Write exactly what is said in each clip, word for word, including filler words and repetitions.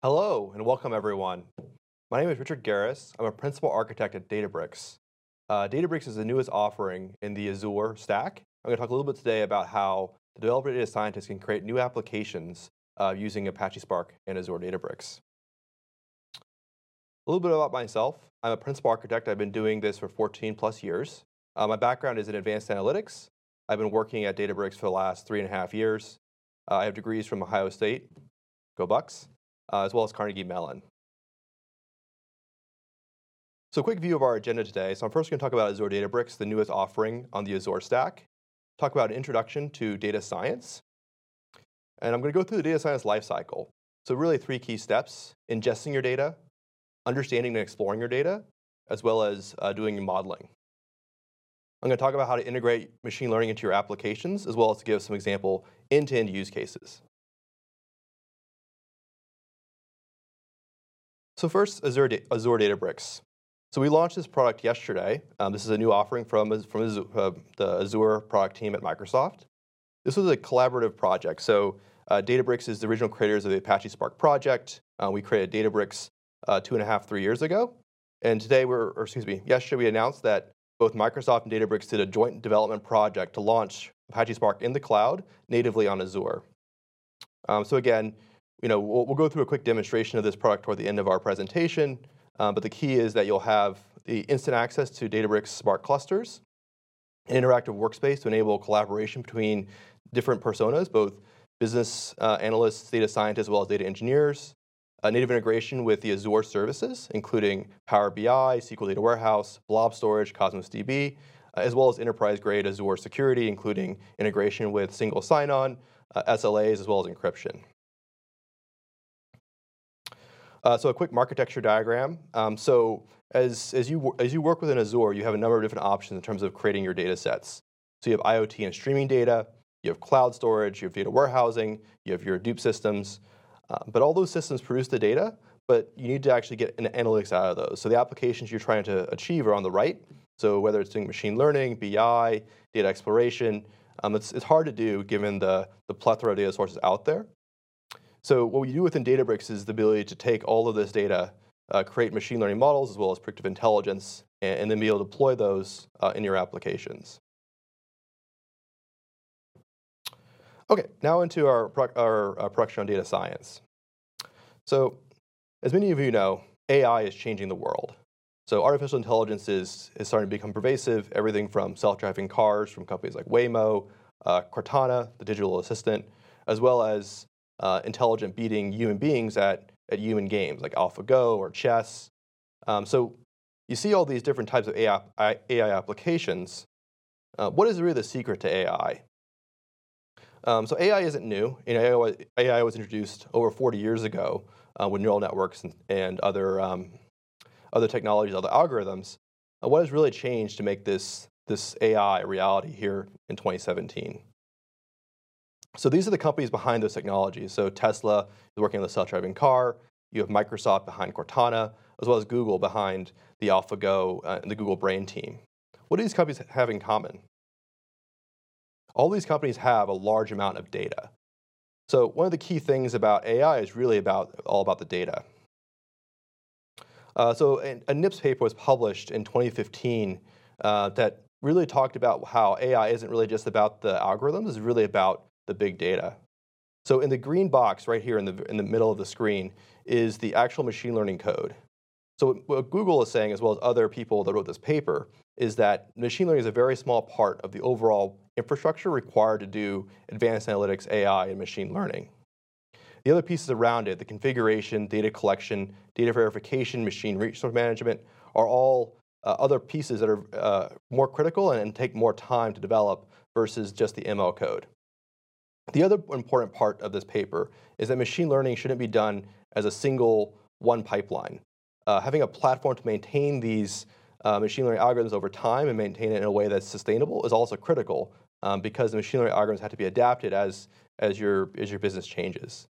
Hello and welcome everyone. My name is Richard Garris. I'm a principal architect at Databricks. Uh, Databricks is the newest offering in the Azure stack. I'm going to talk a little bit today about how the developer data scientists can create new applications uh, using Apache Spark and Azure Databricks. A little bit about myself. I'm a principal architect. I've been doing this for fourteen plus years. Uh, my background is in advanced analytics. I've been working at Databricks for the last three and a half years. Uh, I have degrees from Ohio State, go Bucks, uh, as well as Carnegie Mellon. So a quick view of our agenda today. So I'm first going to talk about Azure Databricks, the newest offering on the Azure stack. Talk about an introduction to data science. And I'm going to go through the data science lifecycle. So really three key steps: ingesting your data, understanding and exploring your data, as well as uh, doing modeling. I'm going to talk about how to integrate machine learning into your applications, as well as to give some example end-to-end use cases. So first, Azure, da Azure Databricks. So we launched this product yesterday. Um, this is a new offering from, from Azure, uh, the Azure product team at Microsoft. This was a collaborative project. So uh, Databricks is the original creators of the Apache Spark project. Uh, we created Databricks uh, two and a half, three years ago. And today, we're, or excuse me, yesterday we announced that both Microsoft and Databricks did a joint development project to launch Apache Spark in the cloud natively on Azure. Um, so again, you know, we'll, we'll go through a quick demonstration of this product toward the end of our presentation. Um, but the key is that you'll have the instant access to Databricks Spark clusters, an interactive workspace to enable collaboration between different personas, both business uh, analysts, data scientists, as well as data engineers, a native integration with the Azure services, including Power B I, S Q L Data Warehouse, Blob Storage, Cosmos D B, uh, as well as enterprise-grade Azure security, including integration with single sign-on, uh, S L As, as well as encryption. Uh, so a quick architecture diagram. Um, so as, as, you, as you work within Azure, you have a number of different options in terms of creating your data sets. So you have IoT and streaming data, you have cloud storage, you have data warehousing, you have your Hadoop systems. Uh, but all those systems produce the data, but you need to actually get an analytics out of those. So the applications you're trying to achieve are on the right. So whether it's doing machine learning, B I, data exploration, um, it's, it's hard to do given the, the plethora of data sources out there. So what we do within Databricks is the ability to take all of this data, uh, create machine learning models as well as predictive intelligence, and, and then be able to deploy those uh, in your applications. Okay, now into our, our uh, production on data science. So as many of you know, A I is changing the world. So artificial intelligence is, is starting to become pervasive, everything from self-driving cars from companies like Waymo, uh, Cortana, the digital assistant, as well as Uh, intelligent beating human beings at, at human games like AlphaGo or chess. Um, so you see all these different types of A I, A I applications. Uh, what is really the secret to A I? Um, so A I isn't new. You know, A I was introduced over forty years ago uh, with neural networks and, and other, um, other technologies, other algorithms. Uh, what has really changed to make this, this A I a reality here in twenty seventeen? So these are the companies behind those technologies. So Tesla is working on the self-driving car. You have Microsoft behind Cortana, as well as Google behind the AlphaGo uh, and the Google Brain team. What do these companies have in common? All these companies have a large amount of data. So one of the key things about A I is really about all about the data. Uh, so a, a N I P S paper was published in twenty fifteen uh, that really talked about how A I isn't really just about the algorithms, it's really about the big data. So in the green box right here in the, in the middle of the screen is the actual machine learning code. So what Google is saying, as well as other people that wrote this paper, is that machine learning is a very small part of the overall infrastructure required to do advanced analytics, A I, and machine learning. The other pieces around it, the configuration, data collection, data verification, machine resource management, are all uh, other pieces that are uh, more critical and, and take more time to develop versus just the M L code. The other important part of this paper is that machine learning shouldn't be done as a single one pipeline. Uh, having a platform to maintain these uh, machine learning algorithms over time and maintain it in a way that's sustainable is also critical um, because the machine learning algorithms have to be adapted as, as, your, as your business changes.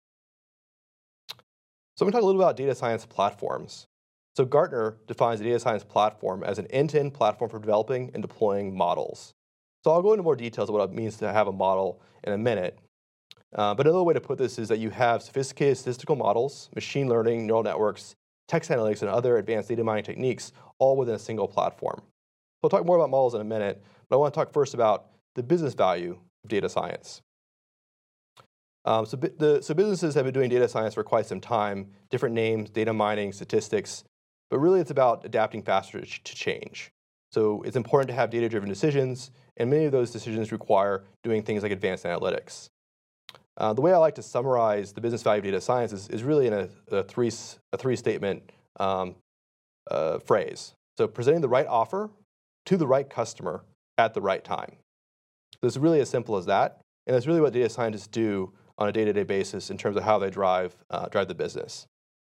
So I'm going to talk a little about data science platforms. So Gartner defines a data science platform as an end-to-end platform for developing and deploying models. So I'll go into more details of what it means to have a model in a minute. Uh, but another way to put this is that you have sophisticated statistical models, machine learning, neural networks, text analytics, and other advanced data mining techniques all within a single platform. So I'll talk more about models in a minute, but I want to talk first about the business value of data science. Um, so, the, so businesses have been doing data science for quite some time, different names, data mining, statistics, but really it's about adapting faster to, to change. So it's important to have data-driven decisions, and many of those decisions require doing things like advanced analytics. Uh, the way I like to summarize the business value of data science is, is really in a, a, three, a three-statement um, uh, phrase. So presenting the right offer to the right customer at the right time. So it's really as simple as that, and that's really what data scientists do on a day-to-day basis in terms of how they drive, uh, drive the business.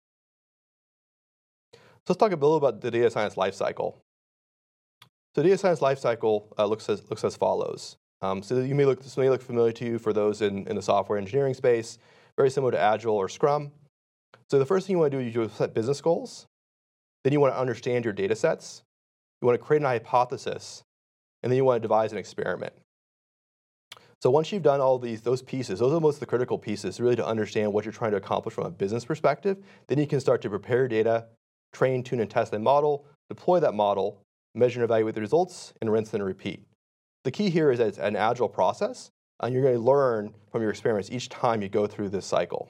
So let's talk a little about the data science lifecycle. So data science lifecycle uh, looks, as, looks as follows. Um, so you may look, this may look familiar to you for those in, in the software engineering space, very similar to Agile or Scrum. So the first thing you want to do is you set business goals. Then you want to understand your data sets. You want to create an hypothesis. And then you want to devise an experiment. So once you've done all these, those pieces, those are most of the critical pieces, really to understand what you're trying to accomplish from a business perspective, then you can start to prepare your data, train, tune, and test the model, deploy that model, measure and evaluate the results, and rinse and repeat. The key here is that it's an agile process, and you're going to learn from your experiments each time you go through this cycle.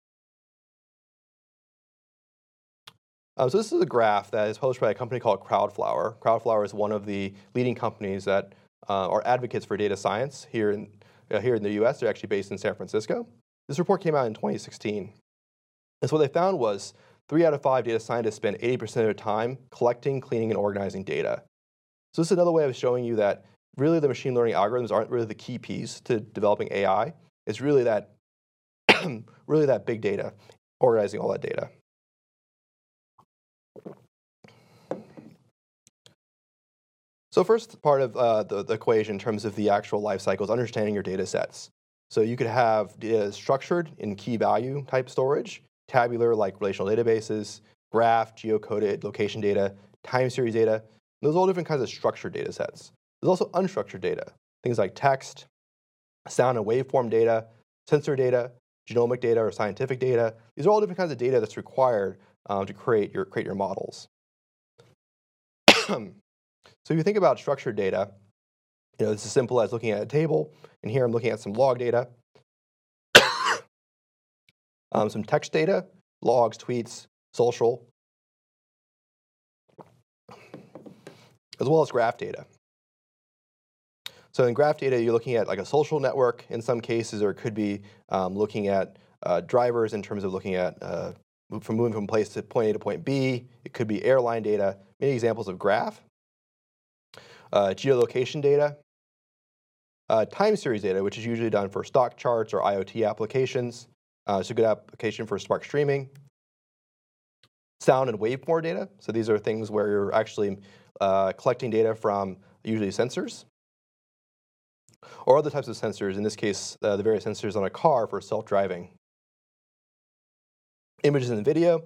Um, so this is a graph that is published by a company called Crowdflower. Crowdflower is one of the leading companies that uh, are advocates for data science here in, uh, here in the U S. They're actually based in San Francisco. This report came out in twenty sixteen. And so what they found was three out of five data scientists spend eighty percent of their time collecting, cleaning, and organizing data. So this is another way of showing you that really the machine learning algorithms aren't really the key piece to developing A I. It's really that, really that big data, organizing all that data. So first part of uh, the, the equation in terms of the actual life cycle is understanding your data sets. So you could have data structured in key value type storage, tabular like relational databases, graph, geocoded location data, time series data. Those are all different kinds of structured data sets. There's also unstructured data, things like text, sound and waveform data, sensor data, genomic data or scientific data. These are all different kinds of data that's required um, to create your, create your models. So if you think about structured data, you know, it's as simple as looking at a table, and here I'm looking at some log data, um, some text data, logs, tweets, social, as well as graph data. So in graph data, you're looking at like a social network in some cases, or it could be um, looking at uh, drivers in terms of looking at uh, from moving from place to point A to point B. It could be airline data, many examples of graph. Uh, geolocation data, uh, time series data, which is usually done for stock charts or IoT applications. Uh, it's a good application for Spark streaming. Sound and waveform data. So these are things where you're actually uh, collecting data from usually sensors or other types of sensors. In this case, uh, the various sensors on a car for self-driving. Images and video,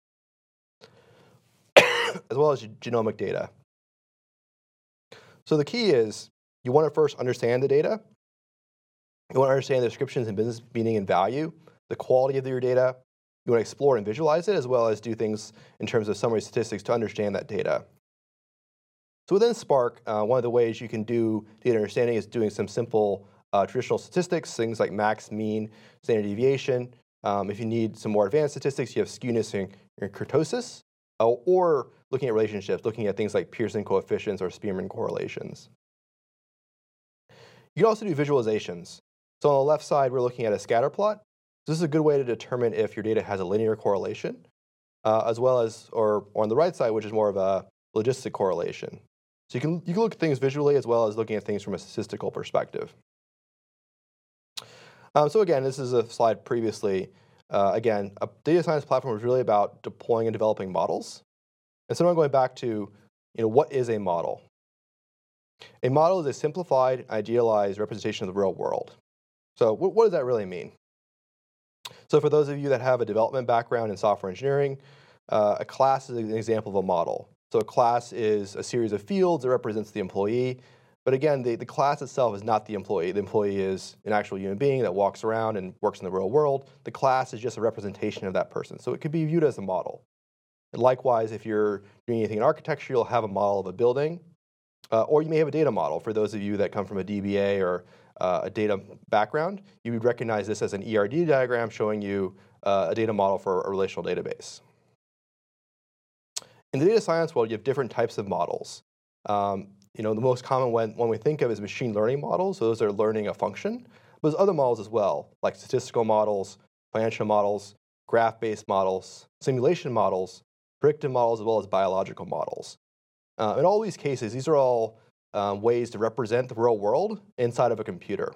as well as genomic data. So the key is you want to first understand the data. You want to understand the descriptions and business meaning and value, the quality of your data. You want to explore and visualize it, as well as do things in terms of summary statistics to understand that data. So within Spark, uh, one of the ways you can do data understanding is doing some simple uh, traditional statistics, things like max, mean, standard deviation. Um, if you need some more advanced statistics, you have skewness and, and kurtosis, uh, or looking at relationships, looking at things like Pearson coefficients or Spearman correlations. You can also do visualizations. So on the left side, we're looking at a scatter plot. This is a good way to determine if your data has a linear correlation, uh, as well as, or, or on the right side, which is more of a logistic correlation. So you can, you can look at things visually as well as looking at things from a statistical perspective. Um, so again, this is a slide previously. Uh, again, a data science platform is really about deploying and developing models. And so I'm going back to, you know, what is a model? A model is a simplified, idealized representation of the real world. So what, what does that really mean? So for those of you that have a development background in software engineering, uh, a class is an example of a model. So a class is a series of fields that represents the employee. But again, the, the class itself is not the employee. The employee is an actual human being that walks around and works in the real world. The class is just a representation of that person. So it could be viewed as a model. And likewise, if you're doing anything in architecture, you'll have a model of a building. Uh, or you may have a data model. For those of you that come from a D B A or uh, a data background, you would recognize this as an E R D diagram showing you uh, a data model for a relational database. In the data science world, you have different types of models. Um, you know, the most common one, one we think of is machine learning models. So those are learning a function. But there's other models as well, like statistical models, financial models, graph-based models, simulation models, predictive models, as well as biological models. Uh, in all these cases, these are all um, ways to represent the real world inside of a computer.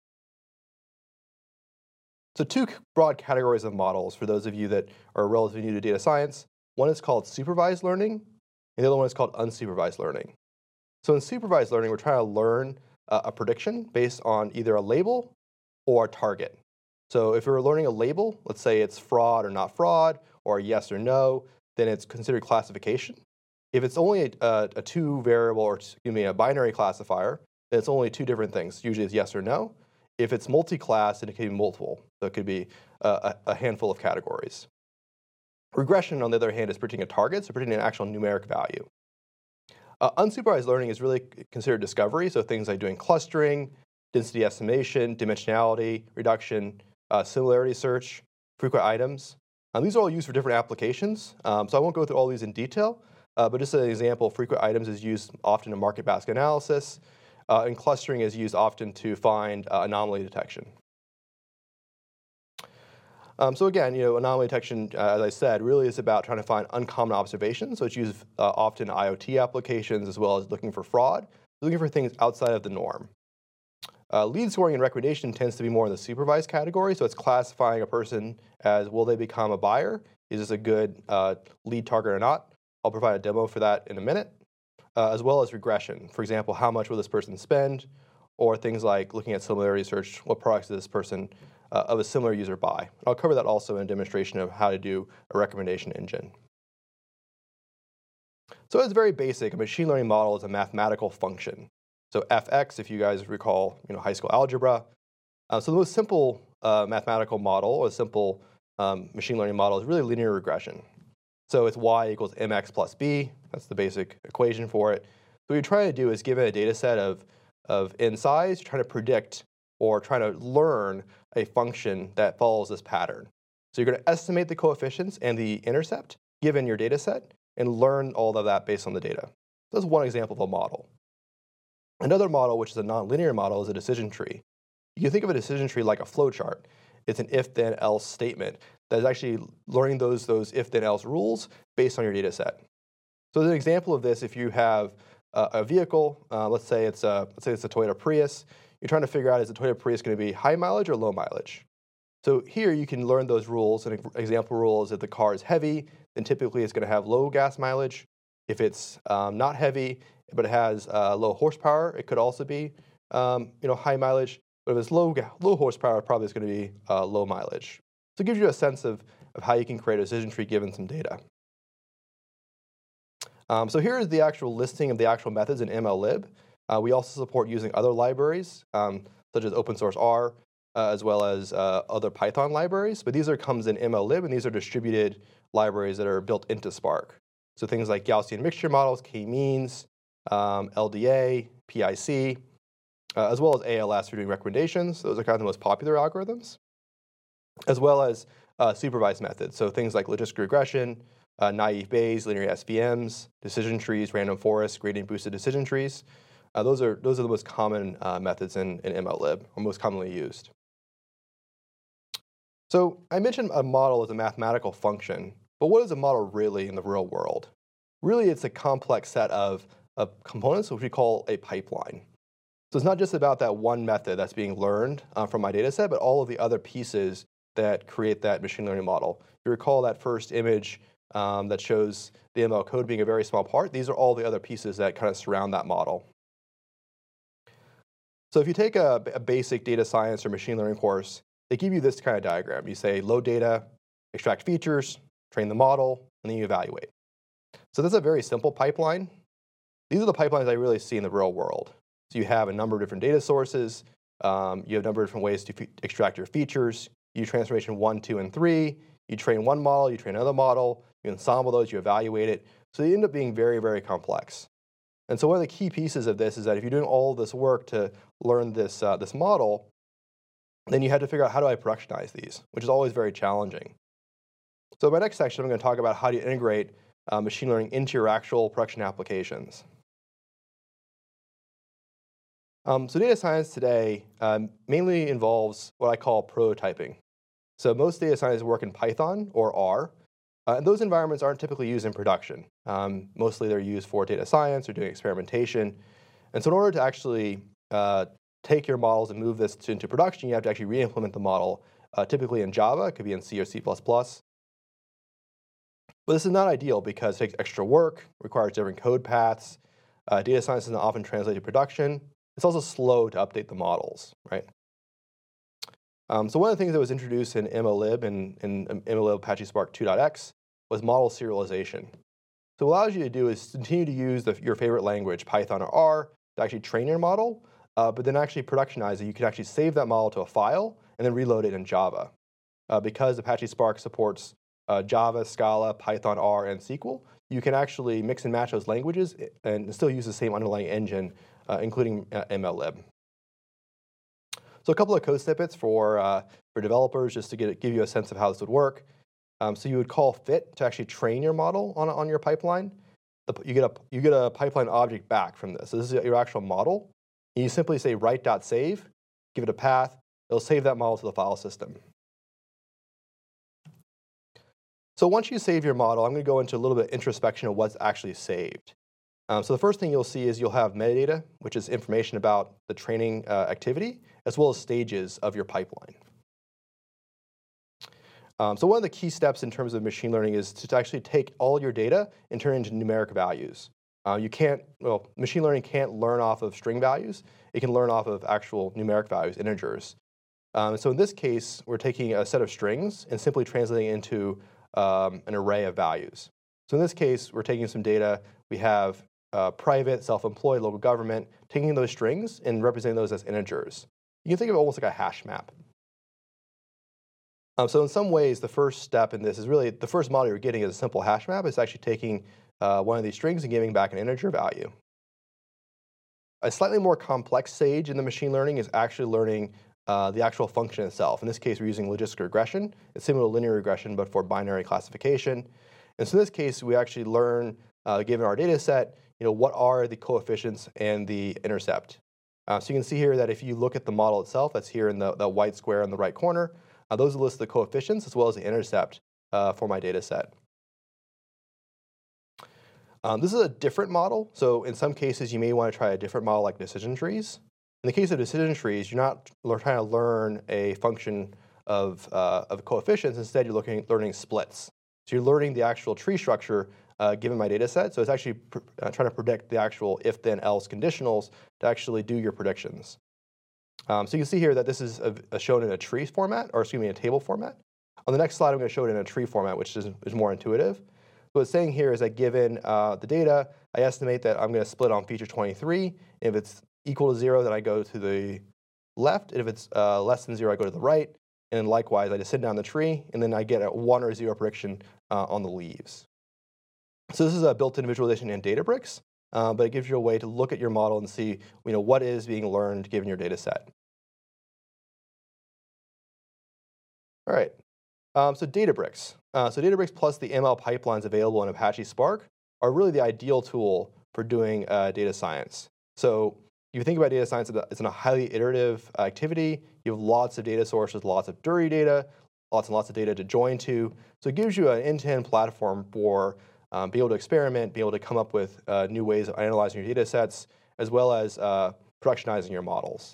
So two broad categories of models for those of you that are relatively new to data science. One is called supervised learning, and the other one is called unsupervised learning. So in supervised learning, we're trying to learn uh, a prediction based on either a label or a target. So if we're learning a label, let's say it's fraud or not fraud, or yes or no, then it's considered classification. If it's only a, a, a two variable, or excuse me, a binary classifier, then it's only two different things. Usually it's yes or no. If it's multi-class, then it can be multiple. So it could be a, a handful of categories. Regression, on the other hand, is predicting a target, so predicting an actual numeric value. Uh, unsupervised learning is really considered discovery, so things like doing clustering, density estimation, dimensionality reduction, uh, similarity search, frequent items. Um, these are all used for different applications, um, so I won't go through all these in detail, uh, but just as an example, frequent items is used often in market basket analysis, uh, and clustering is used often to find uh, anomaly detection. Um, so again, you know, anomaly detection, uh, as I said, really is about trying to find uncommon observations. So it's used uh, often in IoT applications as well as looking for fraud, looking for things outside of the norm. Uh, lead scoring and recommendation tends to be more in the supervised category. So it's classifying a person as, will they become a buyer? Is this a good uh, lead target or not? I'll provide a demo for that in a minute, uh, as well as regression. For example, how much will this person spend? Or things like looking at similarity search, what products does this person uh, of a similar user buy? I'll cover that also in a demonstration of how to do a recommendation engine. So it's very basic. A machine learning model is a mathematical function. So f x, if you guys recall, you know, high school algebra. Uh, so the most simple uh, mathematical model, or simple um, machine learning model, is really linear regression. So it's y equals mx plus b. That's the basic equation for it. So what you're trying to do is, given a data set of, of n size, you're trying to predict or trying to learn a function that follows this pattern. So you're going to estimate the coefficients and the intercept given your data set and learn all of that based on the data. That's one example of a model. Another model, which is a nonlinear model, is a decision tree. You can think of a decision tree like a flowchart. It's an if-then-else statement that is actually learning those, those if-then-else rules based on your data set. So as an example of this, if you have uh, a vehicle, uh, let's say it's a, let's say it's a Toyota Prius, you're trying to figure out, is the Toyota Prius going to be high mileage or low mileage? So here you can learn those rules. An example rule is if the car is heavy, then typically it's going to have low gas mileage. If it's um, not heavy, but it has uh, low horsepower, it could also be um, you know, high mileage. But if it's low, low horsepower, it probably is going to be uh, low mileage. So it gives you a sense of, of how you can create a decision tree given some data. Um, so here is the actual listing of the actual methods in M L lib. Uh, we also support using other libraries, um, such as open source R, uh, as well as uh, other Python libraries. But these are comes in M L lib, and these are distributed libraries that are built into Spark. So things like Gaussian mixture models, k-means, um, L D A, P I C, uh, as well as A L S for doing recommendations. Those are kind of the most popular algorithms, as well as uh, supervised methods. So things like logistic regression, uh, naive Bayes, linear S V Ms, decision trees, random forests, gradient boosted decision trees. Uh, those are those are the most common uh, methods in, in M L lib, or most commonly used. So I mentioned a model as a mathematical function, but what is a model really in the real world? Really, it's a complex set of, of components, which we call a pipeline. So it's not just about that one method that's being learned uh, from my data set, but all of the other pieces that create that machine learning model. If you recall that first image um, that shows the M L code being a very small part, these are all the other pieces that kind of surround that model. So if you take a, a basic data science or machine learning course, they give you this kind of diagram. You say load data, extract features, train the model, and then you evaluate. So this is a very simple pipeline. These are the pipelines I really see in the real world. So you have a number of different data sources. Um, you have a number of different ways to f- extract your features. You do transformation one, two, and three. You train one model, you train another model, you ensemble those, you evaluate it. So they end up being very, very complex. And so one of the key pieces of this is that if you're doing all of this work to learn this, uh, this model, then you have to figure out how do I productionize these, which is always very challenging. So in my next section, I'm going to talk about how do you integrate uh, machine learning into your actual production applications. Um, so data science today um, mainly involves what I call prototyping. So most data scientists work in Python or R, uh, and those environments aren't typically used in production. Um, mostly they're used for data science or doing experimentation. And so in order to actually uh, take your models and move this to, into production, you have to actually re-implement the model, uh, typically in Java. It could be in C or C plus plus. But this is not ideal because it takes extra work, requires different code paths. Uh, data science doesn't often translate to production. It's also slow to update the models, right? Um, so one of the things that was introduced in M L lib and in, in M L lib Apache Spark two dot x was model serialization. So what it allows you to do is continue to use the, your favorite language, Python or R, to actually train your model, uh, but then actually productionize it. You can actually save that model to a file and then reload it in Java. Uh, because Apache Spark supports uh, Java, Scala, Python, R, and S Q L, you can actually mix and match those languages and still use the same underlying engine, uh, including uh, M L lib. So a couple of code snippets for, uh, for developers, just to get, give you a sense of how this would work. Um, so you would call fit to actually train your model on, on your pipeline. The, you, get a, you get a pipeline object back from this. So this is your actual model. And you simply say write.save, give it a path. It'll save that model to the file system. So once you save your model, I'm going to go into a little bit of introspection of what's actually saved. Um, so the first thing you'll see is you'll have metadata, which is information about the training uh, activity, as well as stages of your pipeline. Um, so one of the key steps in terms of machine learning is to actually take all your data and turn it into numeric values. Uh, you can't, well, machine learning can't learn off of string values. It can learn off of actual numeric values, integers. Um, so in this case, we're taking a set of strings and simply translating it into um, an array of values. So in this case, we're taking some data. We have Uh, private, self-employed, local government, taking those strings and representing those as integers. You can think of it almost like a hash map. Um, so in some ways, the first step in this is really, the first model you're getting is a simple hash map. It's actually taking uh, one of these strings and giving back an integer value. A slightly more complex stage in the machine learning is actually learning uh, the actual function itself. In this case, we're using logistic regression. It's similar to linear regression, but for binary classification. And so in this case, we actually learn, uh, given our data set, you know, what are the coefficients and the intercept. Uh, so you can see here that if you look at the model itself, that's here in the, the white square in the right corner, uh, those list the coefficients as well as the intercept uh, for my data set. Um, this is a different model. So in some cases, you may want to try a different model like decision trees. In the case of decision trees, you're not trying to learn a function of, uh, of coefficients. Instead, you're looking, learning splits. So you're learning the actual tree structure Uh, given my data set. So it's actually pr uh, trying to predict the actual if, then, else conditionals to actually do your predictions. Um, so you can see here that this is a, a shown in a tree format, or excuse me, a table format. On the next slide, I'm going to show it in a tree format, which is, is more intuitive. So what it's saying here is that given uh, the data, I estimate that I'm going to split on feature twenty-three. If it's equal to zero, then I go to the left. And if it's uh, less than zero, I go to the right. And likewise, I just send down the tree, and then I get a one or zero prediction uh, on the leaves. So this is a built-in visualization in Databricks, uh, but it gives you a way to look at your model and see, you know, what is being learned given your data set. All right, um, so Databricks. Uh, so Databricks plus the M L pipelines available in Apache Spark are really the ideal tool for doing uh, data science. So if you think about data science, it's in a highly iterative activity. You have lots of data sources, lots of dirty data, lots and lots of data to join to. So it gives you an end-to-end platform for Um, be able to experiment, be able to come up with uh, new ways of analyzing your data sets, as well as uh, productionizing your models.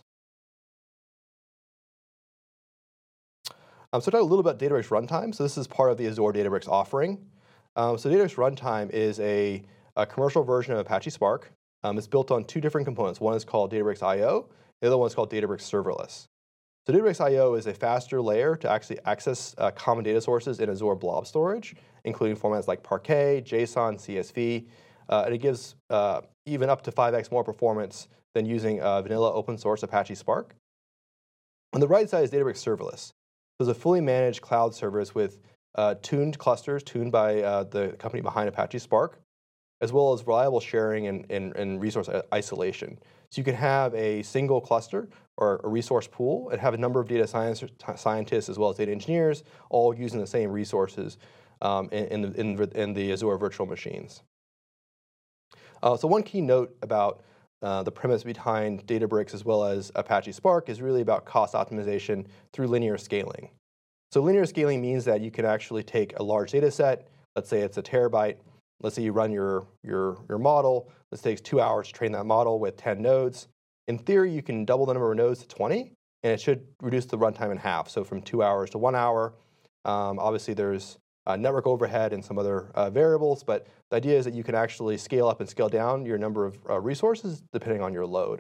Um, so talk a little about Databricks Runtime. So this is part of the Azure Databricks offering. Um, so Databricks Runtime is a, a commercial version of Apache Spark. Um, it's built on two different components. One is called Databricks I O. The other one is called Databricks Serverless. So Databricks I O is a faster layer to actually access uh, common data sources in Azure Blob Storage, including formats like Parquet, JSON, C S V, uh, and it gives uh, even up to five x more performance than using uh, vanilla open source Apache Spark. On the right side is Databricks Serverless. Those are fully managed cloud servers with uh, tuned clusters, tuned by uh, the company behind Apache Spark, as well as reliable sharing and, and, and resource isolation. So you can have a single cluster or a resource pool and have a number of data science, scientists as well as data engineers all using the same resources um, in, in, the, in, in the Azure virtual machines. Uh, so one key note about uh, the premise behind Databricks as well as Apache Spark is really about cost optimization through linear scaling. So linear scaling means that you can actually take a large data set, let's say it's a terabyte, let's say you run your, your, your model, this takes two hours to train that model with ten nodes. In theory, you can double the number of nodes to twenty, and it should reduce the runtime in half, so from two hours to one hour. Um, obviously, there's uh, network overhead and some other uh, variables, but the idea is that you can actually scale up and scale down your number of uh, resources depending on your load.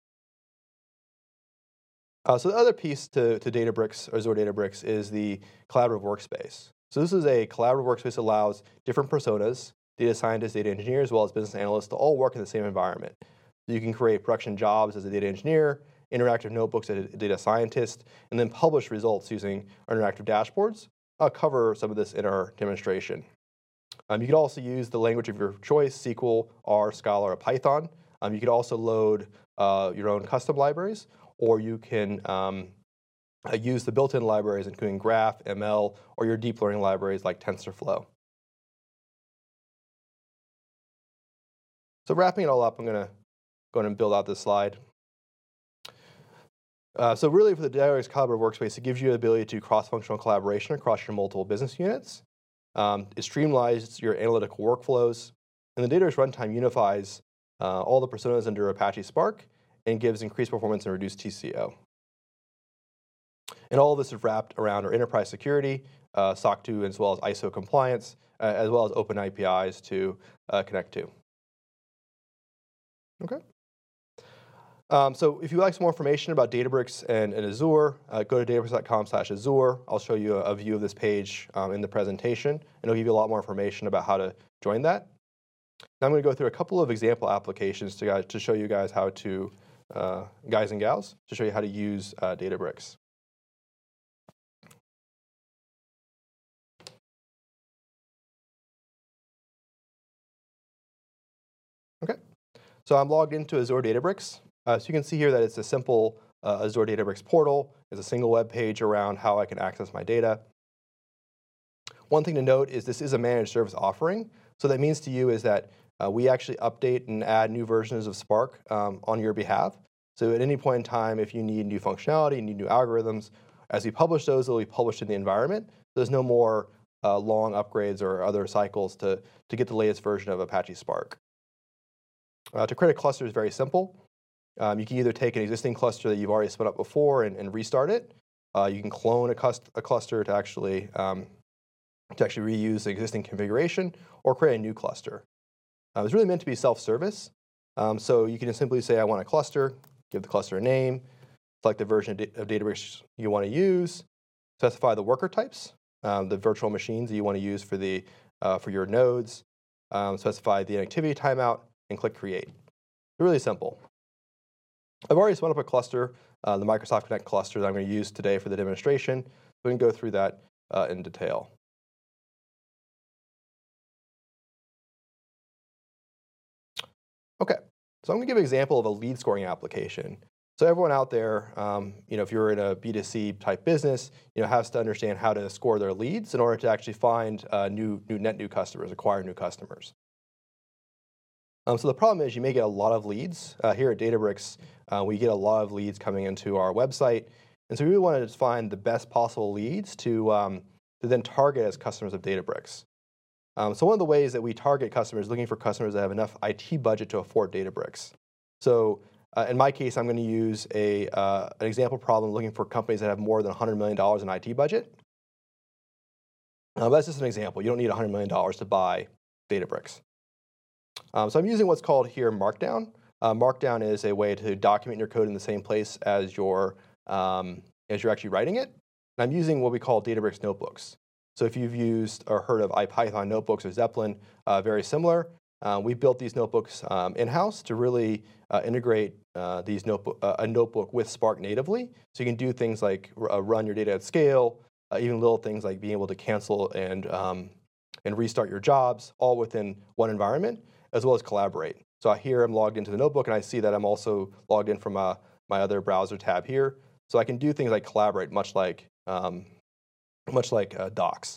Uh, so the other piece to, to Databricks, or Azure Databricks, is the collaborative workspace. So this is a collaborative workspace that allows different personas, data scientists, data engineers, as well as business analysts, to all work in the same environment. So you can create production jobs as a data engineer, interactive notebooks as a data scientist, and then publish results using interactive dashboards. I'll cover some of this in our demonstration. Um, you can also use the language of your choice, S Q L, R, Scala, or Python. Um, you could also load uh, your own custom libraries, or you can um, uh, use the built-in libraries, including Graph, M L, or your deep learning libraries like TensorFlow. So wrapping it all up, I'm going to go ahead and build out this slide. Uh, so really, for the Databricks Collaborative Workspace, it gives you the ability to cross-functional collaboration across your multiple business units. Um, it streamlines your analytical workflows. And the Databricks runtime unifies uh, all the personas under Apache Spark and gives increased performance and reduced T C O. And all of this is wrapped around our enterprise security, uh, S O C two, as well as I S O compliance, uh, as well as open A P Is to uh, connect to. Okay. Um, so if you'd like some more information about Databricks and, and Azure, uh, go to databricks dot com slash Azure. I'll show you a, a view of this page um, in the presentation, and it'll give you a lot more information about how to join that. Now I'm going to go through a couple of example applications to, guys, to show you guys how to, uh, guys and gals, to show you how to use uh, Databricks. Okay, so I'm logged into Azure Databricks. Uh, so you can see here that it's a simple uh, Azure Databricks portal. There's a single web page around how I can access my data. One thing to note is this is a managed service offering. So that means to you is that uh, we actually update and add new versions of Spark um, on your behalf. So at any point in time, if you need new functionality, you need new algorithms, as we publish those, they'll be published in the environment. There's no more uh, long upgrades or other cycles to, to get the latest version of Apache Spark. Uh, to create a cluster is very simple. Um, you can either take an existing cluster that you've already spun up before and, and restart it. Uh, you can clone a, cust a cluster to actually, um, to actually reuse the existing configuration, or create a new cluster. Uh, it's really meant to be self-service. Um, so you can just simply say, I want a cluster, give the cluster a name, select the version of, da of Databricks you want to use, specify the worker types, um, the virtual machines that you want to use for, the, uh, for your nodes, um, specify the inactivity timeout, and click Create. It's really simple. I've already spun up a cluster, uh, the Microsoft Connect cluster that I'm going to use today for the demonstration. We can go through that uh, in detail. Okay, so I'm going to give an example of a lead scoring application. So everyone out there, um, you know, if you're in a B two C type business, you know, has to understand how to score their leads in order to actually find uh, new, new net new customers, acquire new customers. Um, so the problem is you may get a lot of leads. Uh, here at Databricks, uh, we get a lot of leads coming into our website. And so we really want to find the best possible leads to, um, to then target as customers of Databricks. Um, so one of the ways that we target customers is looking for customers that have enough I T budget to afford Databricks. So uh, in my case, I'm going to use a, uh, an example problem looking for companies that have more than one hundred million dollars in I T budget. Uh, that's just an example. You don't need one hundred million dollars to buy Databricks. Um, so I'm using what's called here Markdown. Uh, Markdown is a way to document your code in the same place as you're, um, as you're actually writing it. And I'm using what we call Databricks notebooks. So if you've used or heard of IPython notebooks or Zeppelin, uh, very similar. Uh, we built these notebooks um, in-house to really uh, integrate uh, these notebook, uh, a notebook with Spark natively. So you can do things like uh, run your data at scale, uh, even little things like being able to cancel and, um, and restart your jobs, all within one environment, as well as collaborate. So here I'm logged into the notebook, and I see that I'm also logged in from uh, my other browser tab here. So I can do things like collaborate, much like, um, much like uh, Docs.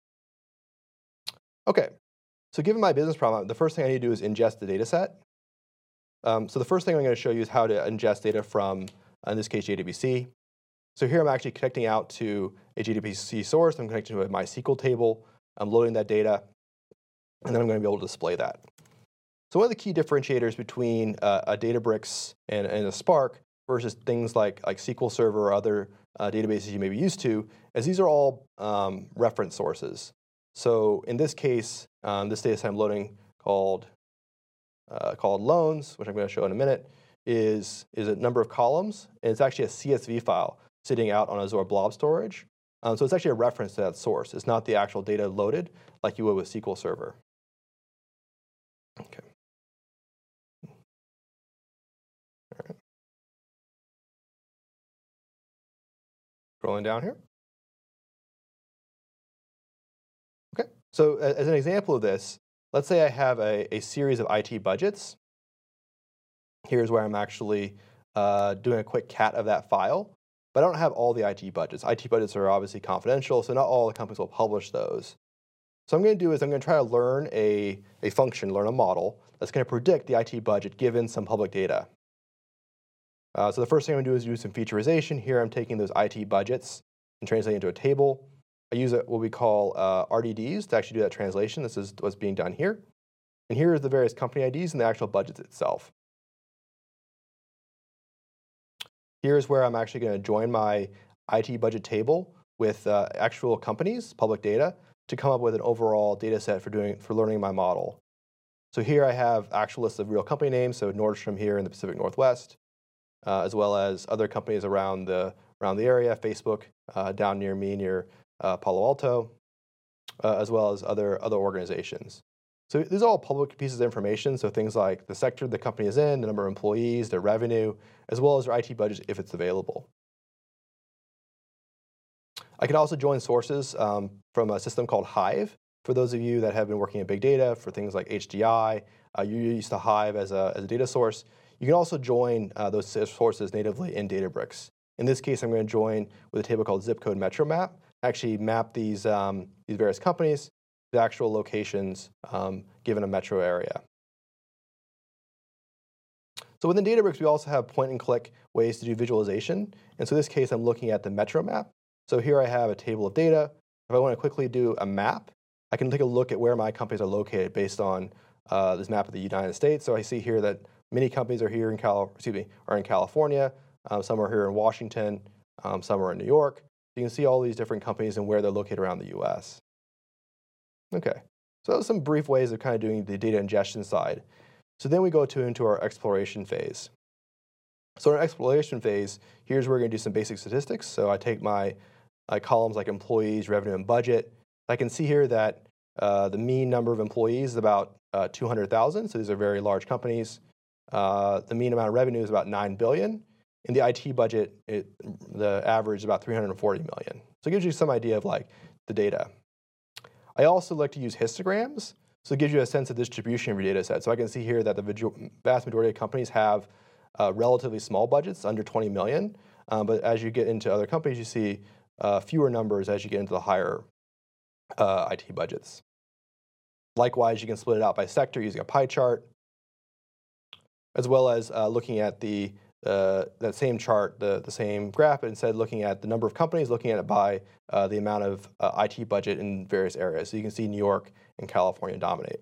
Okay. So given my business problem, the first thing I need to do is ingest the data set. Um, so the first thing I'm going to show you is how to ingest data from, in this case, J D B C. So here I'm actually connecting out to a J D B C source. I'm connecting to a MySQL table. I'm loading that data, and then I'm going to be able to display that. So one of the key differentiators between uh, a Databricks and, and a Spark versus things like, like S Q L Server or other uh, databases you may be used to is these are all um, reference sources. So in this case, um, this data set I'm loading called, uh, called loans, which I'm going to show in a minute, is, is a number of columns. And it's actually a C S V file sitting out on Azure Blob Storage. Um, so it's actually a reference to that source. It's not the actual data loaded like you would with S Q L Server. Okay. All right. Scrolling down here. Okay. So as an example of this, let's say I have a, a series of I T budgets. Here's where I'm actually uh, doing a quick cat of that file. But I don't have all the I T budgets. I T budgets are obviously confidential, so not all the companies will publish those. So what I'm going to do is I'm going to try to learn a, a function, learn a model, that's going to predict the I T budget given some public data. Uh, so the first thing I'm going to do is use some featurization. Here I'm taking those I T budgets and translating into a table. I use a, what we call uh, R D Ds to actually do that translation. This is what's being done here. And here are the various company I Ds and the actual budgets itself. Here's where I'm actually going to join my I T budget table with uh, actual companies, public data, to come up with an overall data set for, doing, for learning my model. So here I have actual lists of real company names, so Nordstrom here in the Pacific Northwest, uh, as well as other companies around the, around the area, Facebook uh, down near me, near uh, Palo Alto, uh, as well as other, other organizations. So these are all public pieces of information, so things like the sector the company is in, the number of employees, their revenue, as well as their I T budget if it's available. I can also join sources um, from a system called Hive. For those of you that have been working in big data for things like H D I, uh, you're used to Hive as a, as a data source. You can also join uh, those sources natively in Databricks. In this case, I'm going to join with a table called zip code metro map, actually map these, um, these various companies, the actual locations um, given a metro area. So within Databricks, we also have point and click ways to do visualization. And so in this case, I'm looking at the metro map. So here I have a table of data. If I want to quickly do a map, I can take a look at where my companies are located based on uh, this map of the United States. So I see here that many companies are here in Cal, excuse me, are in California. Um, some are here in Washington. Um, some are in New York. You can see all these different companies and where they're located around the U S. Okay, so those are some brief ways of kind of doing the data ingestion side. So then we go to into our exploration phase. So in our exploration phase, here's where we're going to do some basic statistics. So I take my, my columns like employees, revenue, and budget. I can see here that uh, the mean number of employees is about uh, two hundred thousand. So these are very large companies. Uh, the mean amount of revenue is about nine billion. In the I T budget, it, the average is about three hundred forty million. So it gives you some idea of like the data. I also like to use histograms. So it gives you a sense of distribution of your data set. So I can see here that the vast majority of companies have uh, relatively small budgets, under twenty million. Um, but as you get into other companies, you see uh, fewer numbers as you get into the higher uh, I T budgets. Likewise, you can split it out by sector using a pie chart, as well as uh, looking at the uh, that same chart, the, the same graph, but instead looking at the number of companies, looking at it by uh, the amount of uh, I T budget in various areas. So you can see New York and California dominate.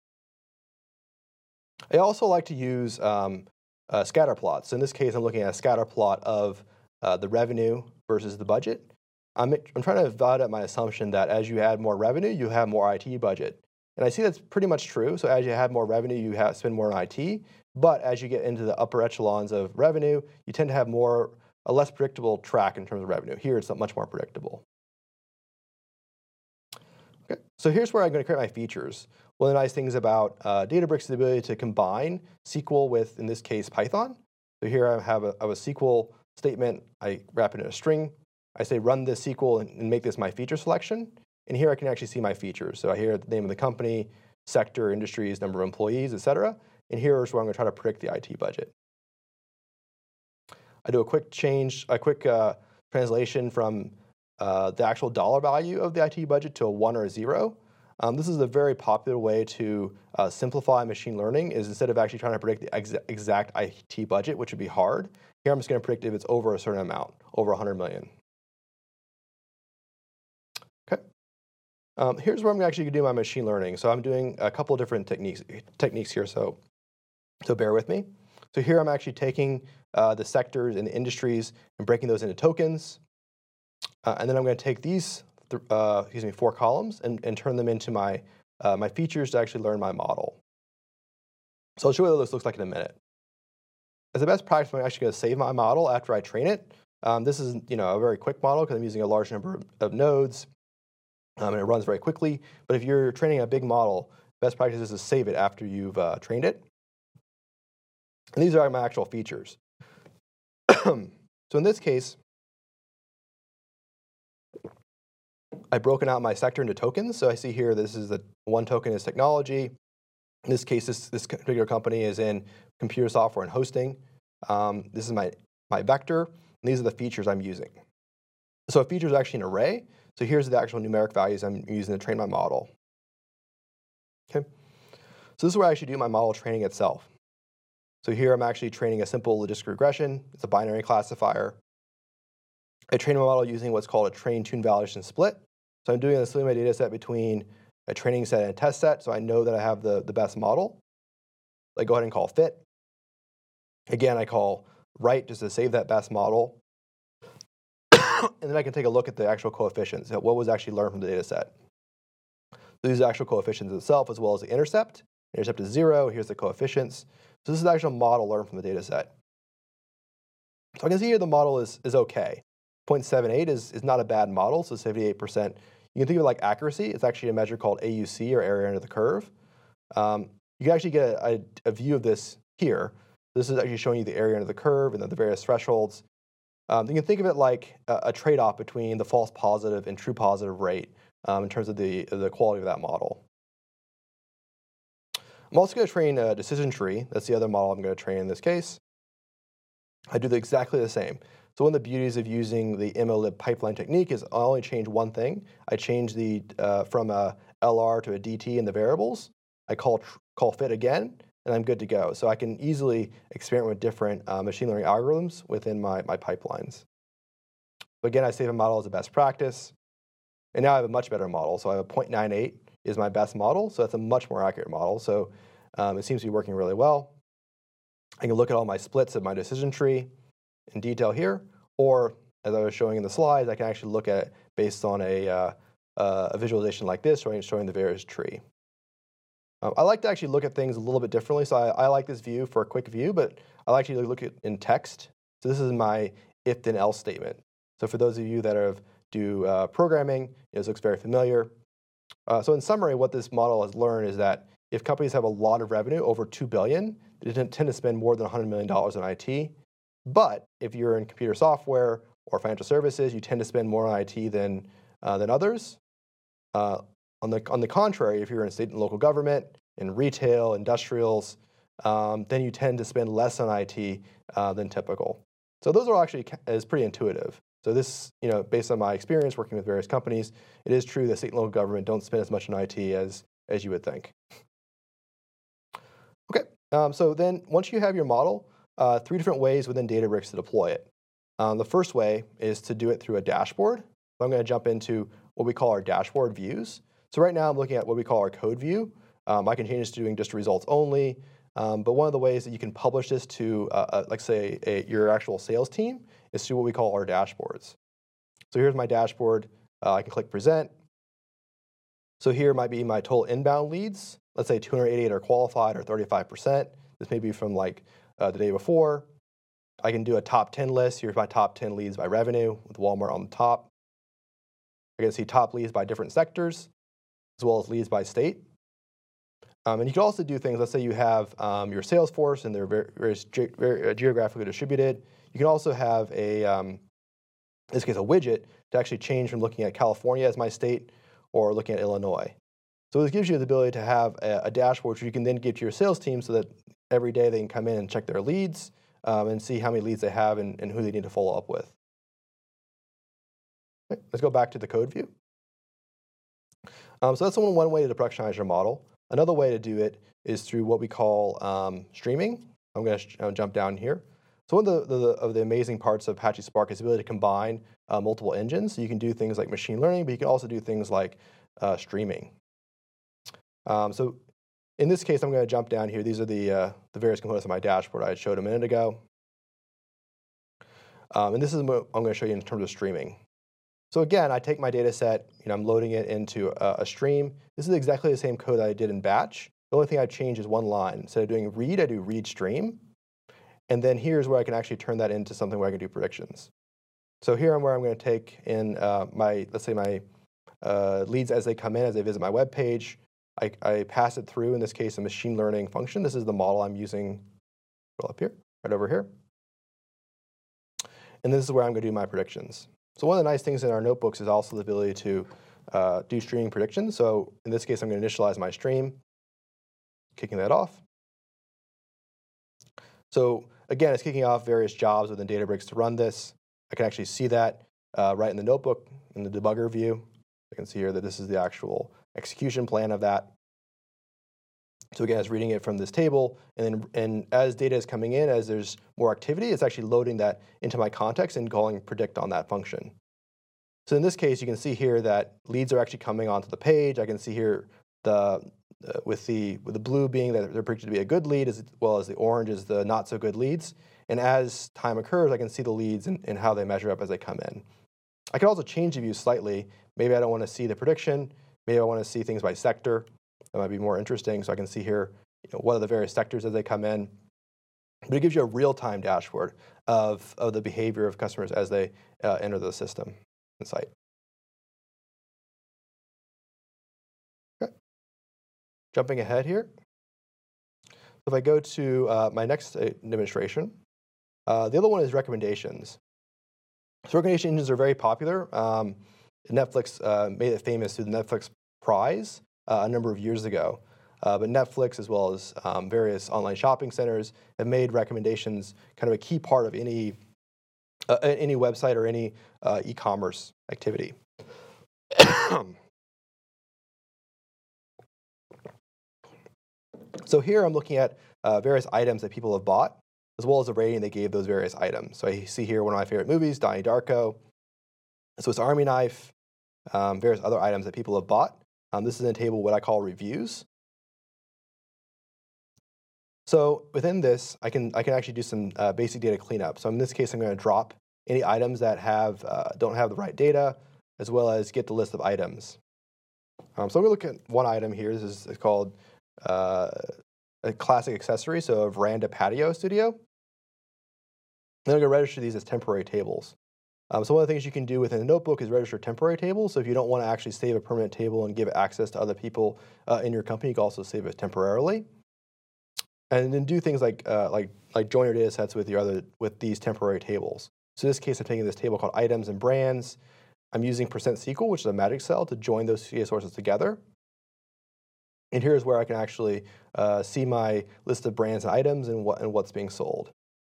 I also like to use um, uh, scatter plots. So in this case, I'm looking at a scatter plot of uh, the revenue versus the budget. I'm, I'm trying to validate my assumption that as you add more revenue, you have more I T budget. And I see that's pretty much true. So as you have more revenue, you have, spend more on I T. But as you get into the upper echelons of revenue, you tend to have more, a less predictable track in terms of revenue. Here, it's much more predictable. Okay, So here's where I'm going to create my features. One of the nice things about uh, Databricks is the ability to combine S Q L with, in this case, Python. So here I have a, I have a S Q L statement. I wrap it in a string. I say run this S Q L and, and make this my feature selection. And here I can actually see my features. So I hear the name of the company, sector, industries, number of employees, et cetera. And here is where I'm going to try to predict the I T budget. I do a quick change, a quick uh, translation from uh, the actual dollar value of the I T budget to a one or a zero. Um, this is a very popular way to uh, simplify machine learning, is instead of actually trying to predict the ex exact I T budget, which would be hard, here I'm just going to predict if it's over a certain amount, over one hundred million. Okay. Um, here's where I'm actually going to do my machine learning. So I'm doing a couple of different techniques, techniques here, so, so bear with me. So here I'm actually taking uh, the sectors and the industries and breaking those into tokens. Uh, and then I'm going to take these th uh, excuse me, four columns and, and turn them into my, uh, my features to actually learn my model. So I'll show you what this looks like in a minute. As a best practice, I'm actually going to save my model after I train it. Um, this is you know, a very quick model because I'm using a large number of nodes, um, and it runs very quickly. But if you're training a big model, best practice is to save it after you've uh, trained it. And these are my actual features. So in this case, I've broken out my sector into tokens. So I see here this is the one token is technology. In this case, this, this particular company is in computer software and hosting. Um, this is my, my vector, and these are the features I'm using. So a feature is actually an array. So here's the actual numeric values I'm using to train my model. Okay. So this is where I actually do my model training itself. So here I'm actually training a simple logistic regression. It's a binary classifier. I train my model using what's called a train tune validation split. So I'm doing a splitting my data set between a training set and a test set, so I know that I have the, the best model. I go ahead and call fit. Again, I call write just to save that best model. And then I can take a look at the actual coefficients, what was actually learned from the data set. So these are the actual coefficients itself as well as the intercept. Intercept is zero, here's the coefficients. So this is the actual model learned from the data set. So I can see here the model is, is okay. zero point seven eight is, is not a bad model, so seventy-eight percent. You can think of it like accuracy. It's actually a measure called A U C, or area under the curve. Um, you can actually get a, a, a view of this here. This is actually showing you the area under the curve and then the various thresholds. Um, you can think of it like a, a trade-off between the false positive and true positive rate um, in terms of the, the quality of that model. I'm also going to train a decision tree. That's the other model I'm going to train in this case. I do the, exactly the same. So one of the beauties of using the M L lib pipeline technique is I only change one thing. I change the uh, from a L R to a D T in the variables. I call call fit again, and I'm good to go. So I can easily experiment with different uh, machine learning algorithms within my, my pipelines. So again, I save a model as a best practice. And now I have a much better model. So I have a zero point nine eight is my best model. So that's a much more accurate model. So um, it seems to be working really well. I can look at all my splits of my decision tree in detail here. Or, as I was showing in the slides, I can actually look at it based on a, uh, uh, a visualization like this, showing, showing the various tree. Um, I like to actually look at things a little bit differently. So I, I like this view for a quick view, but I like to look at it in text. So this is my if then else statement. So for those of you that have do uh, programming, this looks very familiar. Uh, so in summary, what this model has learned is that if companies have a lot of revenue, over two billion dollars, they tend to spend more than one hundred million dollars on I T. But if you're in computer software or financial services, you tend to spend more on I T than, uh, than others. Uh, on, the, on the contrary, if you're in state and local government, in retail, industrials, um, then you tend to spend less on I T uh, than typical. So those are actually is pretty intuitive. So this, you know, based on my experience working with various companies, it is true that state and local government don't spend as much on I T as, as you would think. Okay, um, so then once you have your model, uh, three different ways within Databricks to deploy it. Um, the first way is to do it through a dashboard. So I'm going to jump into what we call our dashboard views. So right now I'm looking at what we call our code view. Um, I can change this to doing just results only. Um, but one of the ways that you can publish this to, uh, uh, like say, a, your actual sales team is through what we call our dashboards. So here's my dashboard. Uh, I can click present. So here might be my total inbound leads. Let's say two hundred eighty-eight are qualified, or thirty-five percent. This may be from like uh, the day before. I can do a top ten list. Here's my top ten leads by revenue with Walmart on the top. I can see top leads by different sectors. as well as leads by state. Um, and you can also do things, let's say you have um, your sales force and they're very, very, ge- very uh, geographically distributed. You can also have a, um, in this case, a widget to actually change from looking at California as my state or looking at Illinois. So this gives you the ability to have a, a dashboard which you can then give to your sales team so that every day they can come in and check their leads um, and see how many leads they have and, and who they need to follow up with. Okay, let's go back to the code view. Um, so that's one, one way to productionize your model. Another way to do it is through what we call um, streaming. I'm going to jump down here. So one of the, the, of the amazing parts of Apache Spark is the ability to combine uh, multiple engines. So you can do things like machine learning, but you can also do things like uh, streaming. Um, so in this case, I'm going to jump down here. These are the, uh, the various components of my dashboard I showed a minute ago. Um, and this is what I'm going to show you in terms of streaming. So again, I take my data set, you know, I'm loading it into a, a stream. This is exactly the same code that I did in batch. The only thing I changed is one line. Instead of doing read, I do read stream. And then here's where I can actually turn that into something where I can do predictions. So here I'm where I'm going to take in uh, my, let's say my uh, leads as they come in, as they visit my web page. I, I pass it through, in this case, a machine learning function. This is the model I'm using well up here, right over here. And this is where I'm going to do my predictions. So one of the nice things in our notebooks is also the ability to uh, do streaming predictions. So in this case, I'm going to initialize my stream, kicking that off. So again, it's kicking off various jobs within Databricks to run this. I can actually see that uh, right in the notebook, in the debugger view. I can see here that this is the actual execution plan of that. So again, it's reading it from this table, and then and as data is coming in, as there's more activity, it's actually loading that into my context and calling predict on that function. So in this case, you can see here that leads are actually coming onto the page. I can see here the uh, with the with the blue being that they're predicted to be a good lead, as well as the orange is the not so good leads. And as time occurs, I can see the leads and, and how they measure up as they come in. I can also change the view slightly. Maybe I don't want to see the prediction. Maybe I want to see things by sector. That might be more interesting. So I can see here, you know, what are the various sectors as they come in. But it gives you a real-time dashboard of, of the behavior of customers as they uh, enter the system and site. Okay. Jumping ahead here. If I go to uh, my next demonstration, uh, the other one is recommendations. So recommendation engines are very popular. Um, Netflix uh, made it famous through the Netflix Prize uh, a number of years ago. Uh, but Netflix, as well as um, various online shopping centers, have made recommendations kind of a key part of any uh, any website or any uh, e-commerce activity. So here I'm looking at uh, various items that people have bought, as well as the rating they gave those various items. So I see here one of my favorite movies, Donnie Darko, Swiss Army Knife, um, various other items that people have bought. Um, this is in a table what I call reviews. So within this, I can I can actually do some uh, basic data cleanup. So in this case, I'm going to drop any items that have uh, don't have the right data, as well as get the list of items. Um, so I'm going to look at one item here. This is it's called uh, a classic accessory, so a veranda patio studio. Then I'm going to register these as temporary tables. Um, so one of the things you can do within a notebook is register temporary tables. So if you don't want to actually save a permanent table and give it access to other people uh, in your company, you can also save it temporarily. And then do things like uh, like like join your data sets with your other with these temporary tables. So in this case, I'm taking this table called items and brands. I'm using percent S Q L, which is a magic cell, to join those data sources together. And here's where I can actually uh, see my list of brands and items and what and what's being sold.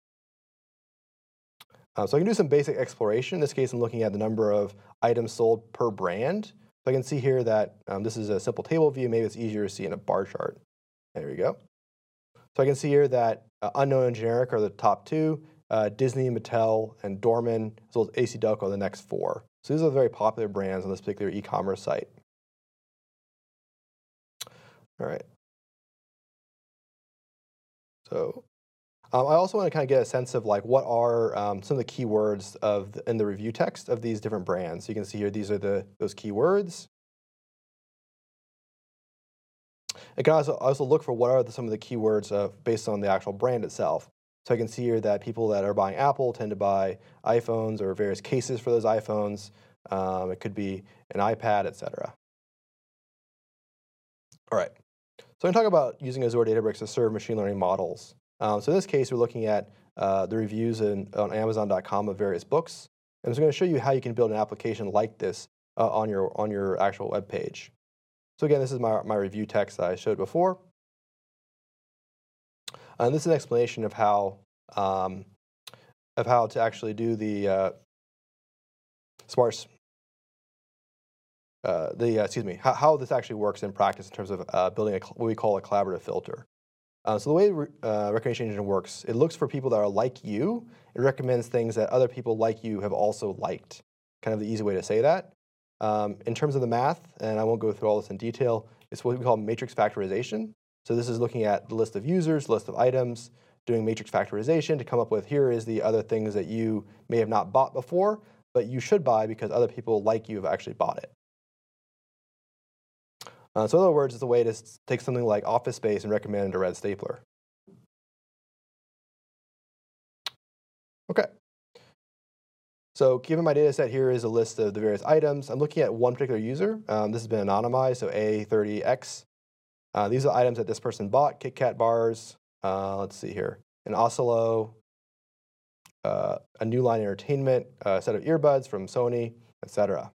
Um, so I can do some basic exploration. In this case, I'm looking at the number of items sold per brand. So I can see here that um, this is a simple table view. Maybe it's easier to see in a bar chart. There we go. So I can see here that uh, unknown and generic are the top two. Uh, Disney, Mattel, and Dorman, as well as A C Delco are the next four. So these are the very popular brands on this particular e-commerce site. All right. So um, I also want to kind of get a sense of like what are um, some of the keywords of the, in the review text of these different brands. So you can see here these are the those keywords. I can also, also look for what are the, some of the keywords uh, based on the actual brand itself. So I can see here that people that are buying Apple tend to buy iPhones or various cases for those iPhones. Um, it could be an iPad, et cetera. All right. So I'm going to talk about using Azure Databricks to serve machine learning models. Um, so in this case, we're looking at uh, the reviews in, on Amazon dot com of various books. And I'm going to show you how you can build an application like this uh, on your on your actual web page. So again, this is my, my review text that I showed before. And this is an explanation of how um, of how to actually do the uh, sparse uh, the uh, excuse me how, how this actually works in practice in terms of uh, building a, what we call a collaborative filter. Uh, so the way re uh, recommendation engine works, it looks for people that are like you. It recommends things that other people like you have also liked. Kind of the easy way to say that. Um, in terms of the math, and I won't go through all this in detail, it's what we call matrix factorization. So this is looking at the list of users, list of items, doing matrix factorization to come up with here is the other things that you may have not bought before, but you should buy because other people like you have actually bought it. Uh, so in other words, it's a way to take something like Office Space and recommend a red stapler. Okay. So given my data set, here is a list of the various items. I'm looking at one particular user. Um, this has been anonymized, so A thirty X. Uh, these are items that this person bought: Kit Kat bars. Uh, let's see here, an Oscillo, uh, a New Line Entertainment, a set of earbuds from Sony, et cetera.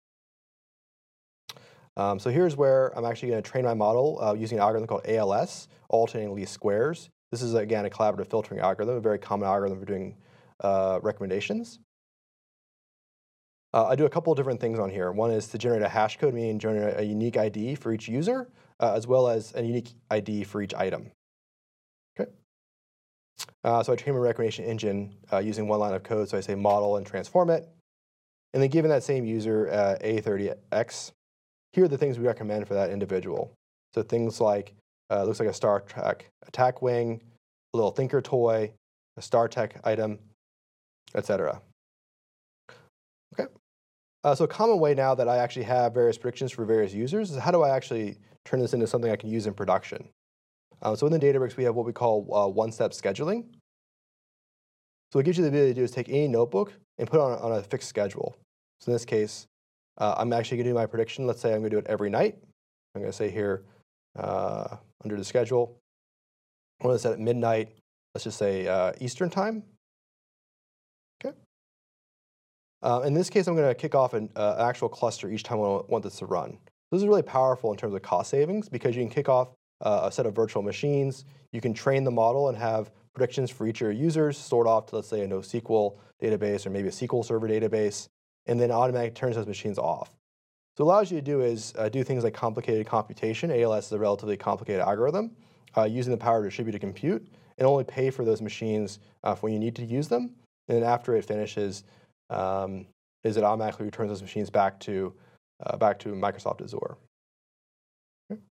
Um, so here's where I'm actually going to train my model uh, using an algorithm called A L S, alternating least squares. This is, again, a collaborative filtering algorithm, a very common algorithm for doing uh, recommendations. Uh, I do a couple of different things on here. One is to generate a hash code, meaning generate a unique I D for each user, uh, as well as a unique I D for each item. Okay. Uh, so I train my recommendation engine uh, using one line of code. So I say model and transform it. And then given that same user, uh, A thirty X, here are the things we recommend for that individual. So things like, uh, looks like a Star Trek attack wing, a little thinker toy, a StarTech item, et cetera. Okay. Uh, so a common way now that I actually have various predictions for various users is how do I actually turn this into something I can use in production? Um, so within Databricks, we have what we call uh, one-step scheduling. So what it gives you the ability to do is take any notebook and put it on, on a fixed schedule. So in this case, uh, I'm actually going to do my prediction. Let's say I'm going to do it every night. I'm going to say here uh, under the schedule, I'm going to set at midnight. Let's just say uh, Eastern time. Okay. Uh, in this case, I'm going to kick off an uh, actual cluster each time I want this to run. This is really powerful in terms of cost savings because you can kick off uh, a set of virtual machines. You can train the model and have predictions for each of your users stored off to, let's say, a NoSQL database or maybe a S Q L Server database, and then automatically turns those machines off. So what it allows you to do is uh, do things like complicated computation. A L S is a relatively complicated algorithm uh, using the power of distributed compute, and only pay for those machines uh, when you need to use them. And then after it finishes, um, is it automatically returns those machines back to uh, back to Microsoft Azure. Okay.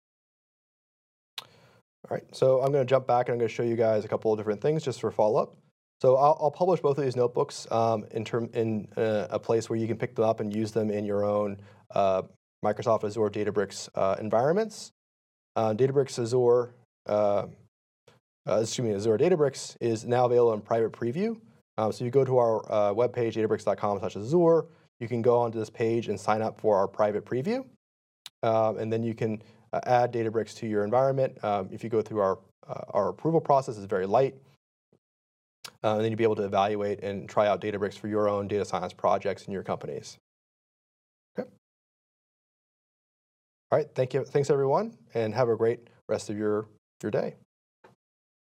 All right, so I'm going to jump back and I'm going to show you guys a couple of different things just for follow-up. So I'll, I'll publish both of these notebooks um, in, term, in uh, a place where you can pick them up and use them in your own uh, Microsoft Azure Databricks uh, environments. Uh, Databricks Azure, uh, uh, excuse me, Azure Databricks is now available in private preview. Um, so you go to our uh, webpage, databricks dot com slash Azure. You can go onto this page and sign up for our private preview. Um, and then you can uh, add Databricks to your environment. Um, if you go through our, uh, our approval process, it's very light. Uh, and then you'll be able to evaluate and try out Databricks for your own data science projects in your companies. Okay. All right, thank you. Thanks, everyone, and have a great rest of your, your day.